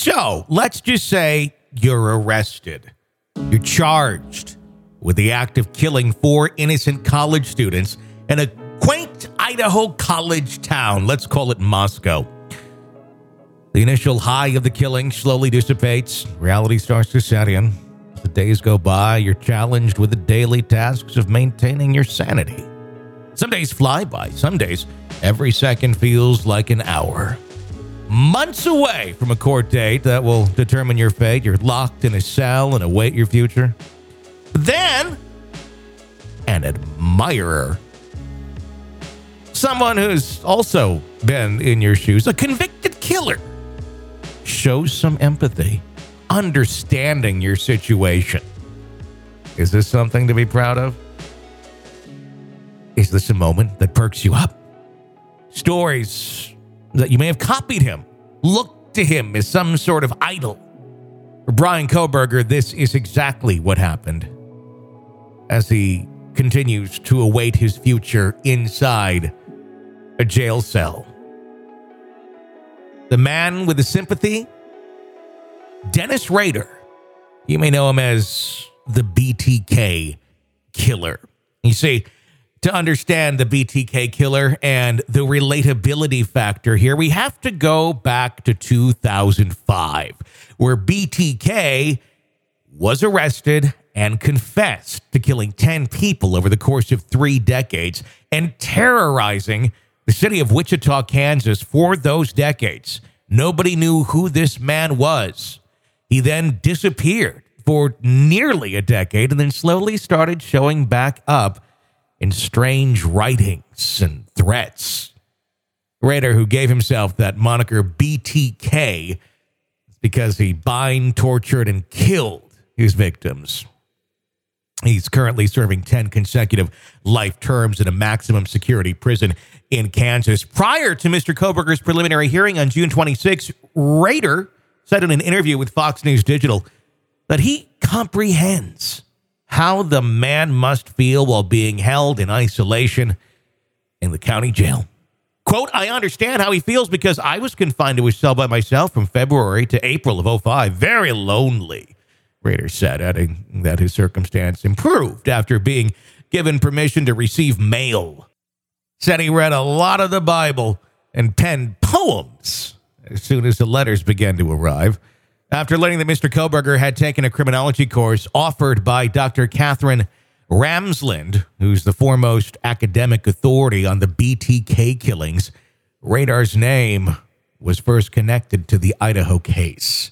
So let's just say you're arrested. You're charged with the act of killing 4 innocent college students in a quaint Idaho college town. Let's call it Moscow. The initial high of the killing slowly dissipates. Reality starts to set in. As the days go by, you're challenged with the daily tasks of maintaining your sanity. Some days fly by. Some days, every second feels like an hour. Months away from a court date that will determine your fate, you're locked in a cell and await your future. Then, an admirer. Someone who's also been in your shoes, a convicted killer, shows some empathy, understanding your situation. Is this something to be proud of? Is this a moment that perks you up? Stories that you may have copied him, looked to him as some sort of idol. For Bryan Kohberger, this is exactly what happened as he continues to await his future inside a jail cell. The man with the sympathy, Dennis Rader. You may know him as the BTK killer. You see, to understand the BTK killer and the relatability factor here, we have to go back to 2005, where BTK was arrested and confessed to killing 10 people over the course of 3 decades and terrorizing the city of Wichita, Kansas for those decades. Nobody knew who this man was. He then disappeared for nearly a decade and then slowly started showing back up in strange writings and threats. Rader, who gave himself that moniker BTK because he bind, tortured, and killed his victims. He's currently serving 10 consecutive life terms in a maximum security prison in Kansas. Prior to Mr. Kohberger's preliminary hearing on June 26, Rader said in an interview with Fox News Digital that he comprehends how the man must feel while being held in isolation in the county jail. Quote, "I understand how he feels because I was confined to a cell by myself from February to April of 2005. Very lonely," Rader said, adding that his circumstance improved after being given permission to receive mail. Said he read a lot of the Bible and penned poems as soon as the letters began to arrive. After learning that Mr. Kohberger had taken a criminology course offered by Dr. Catherine Ramsland, who's the foremost academic authority on the BTK killings, Radar's name was first connected to the Idaho case.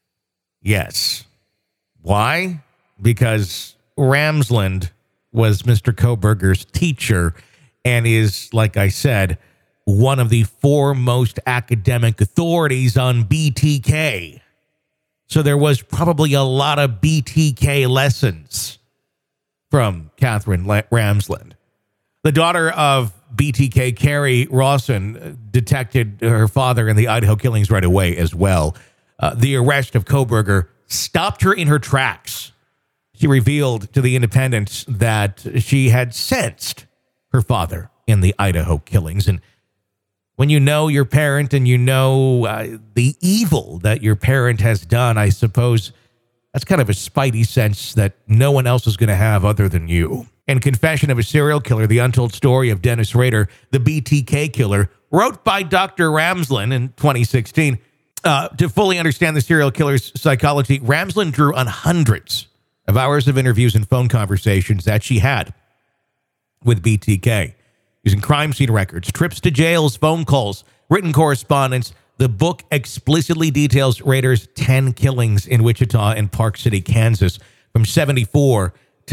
Yes. Why? Because Ramsland was Mr. Kohberger's teacher and is, like I said, one of the foremost academic authorities on BTK. So there was probably a lot of BTK lessons from Catherine Ramsland. The daughter of BTK, Carrie Rawson, detected her father in the Idaho killings right away as well. The arrest of Kohberger stopped her in her tracks. She revealed to The Independent that she had sensed her father in the Idaho killings. And when you know your parent and you know the evil that your parent has done, I suppose that's kind of a spidey sense that no one else is going to have other than you. In Confession of a Serial Killer, The Untold Story of Dennis Rader, the BTK Killer, wrote by Dr. Ramsland in 2016. To fully understand the serial killer's psychology, Ramsland drew on hundreds of hours of interviews and phone conversations that she had with BTK, using crime scene records, trips to jails, phone calls, written correspondence. The book explicitly details Rader's 10 killings in Wichita and Park City, Kansas, from 1974 to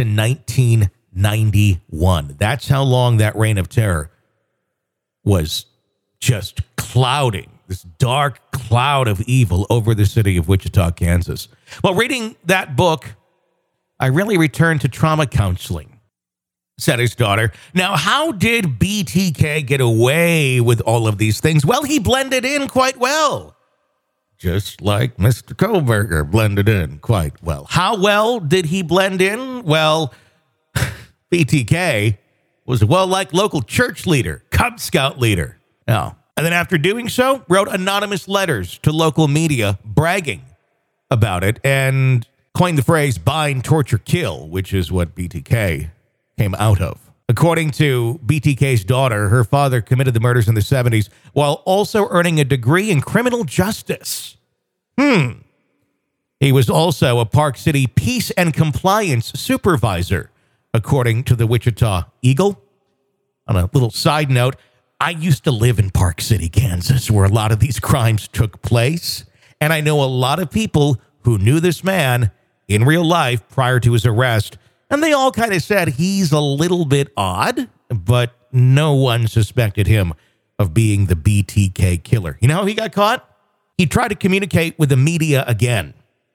1991. That's how long that reign of terror was just clouding, this dark cloud of evil over the city of Wichita, Kansas. While reading that book, I really returned to trauma counseling, said his daughter. Now, how did BTK get away with all of these things? Well, he blended in quite well, just like Mr. Kohberger blended in quite well. How well did he blend in? Well, BTK was a well-liked local church leader, Cub Scout leader. Now, And then after doing so, wrote anonymous letters to local media bragging about it and coined the phrase bind, torture, kill, which is what BTK came out of. According to BTK's daughter, her father committed the murders in the 70s while also earning a degree in criminal justice. He was also a Park City peace and compliance supervisor, according to the Wichita Eagle. On a little side note, I used to live in Park City, Kansas, where a lot of these crimes took place. And I know a lot of people who knew this man in real life prior to his arrest. And they all kind of said he's a little bit odd, but no one suspected him of being the BTK killer. You know how he got caught? He tried to communicate with the media again.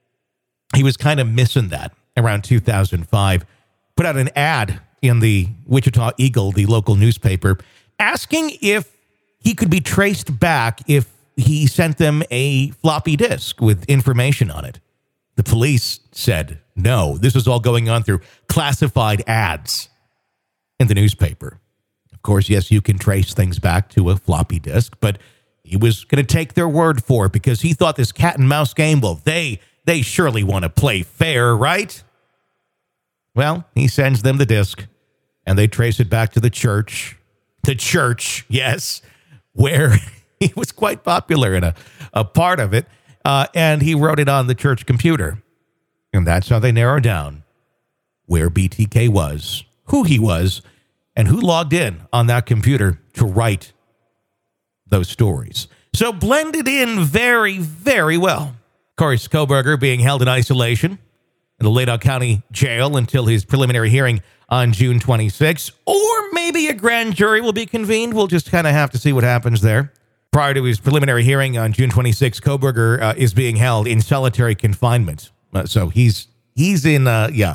He was kind of missing that around 2005. Put out an ad in the Wichita Eagle, the local newspaper, asking if he could be traced back if he sent them a floppy disk with information on it. The police said no. This was all going on through classified ads in the newspaper. Of course, yes, you can trace things back to a floppy disk, but he was going to take their word for it because he thought this cat and mouse game, well, they surely want to play fair, right? Well, he sends them the disk, and they trace it back to the church. The church, yes, where he was quite popular in a part of it. And he wrote it on the church computer. And that's how they narrowed down where BTK was, who he was, and who logged in on that computer to write those stories. So blended in very, very well. Of course, Kohberger being held in isolation in the Ladau County Jail until his preliminary hearing on June 26, or maybe a grand jury will be convened. We'll just kind of have to see what happens there. Prior to his preliminary hearing on June 26, Kohberger is being held in solitary confinement. So he's in,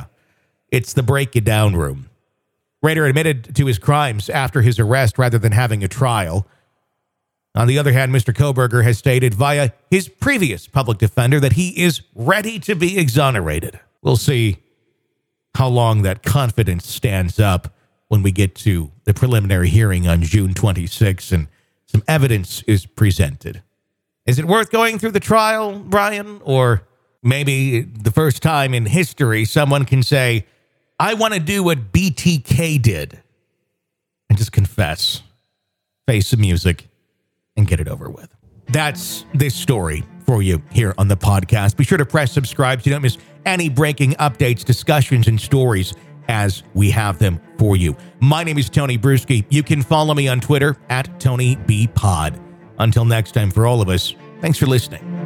it's the break it down room. Rader admitted to his crimes after his arrest rather than having a trial. On the other hand, Mr. Kohberger has stated via his previous public defender that he is ready to be exonerated. We'll see how long that confidence stands up when we get to the preliminary hearing on June 26 and some evidence is presented. Is it worth going through the trial, Brian? Or maybe the first time in history someone can say, I want to do what BTK did and just confess, face some music, and get it over with. That's this story for you here on the podcast. Be sure to press subscribe so you don't miss any breaking updates, discussions, and stories as we have them for you. My name is Tony Bruschi. You can follow me on Twitter at TonyBPod. Until next time, for all of us, thanks for listening.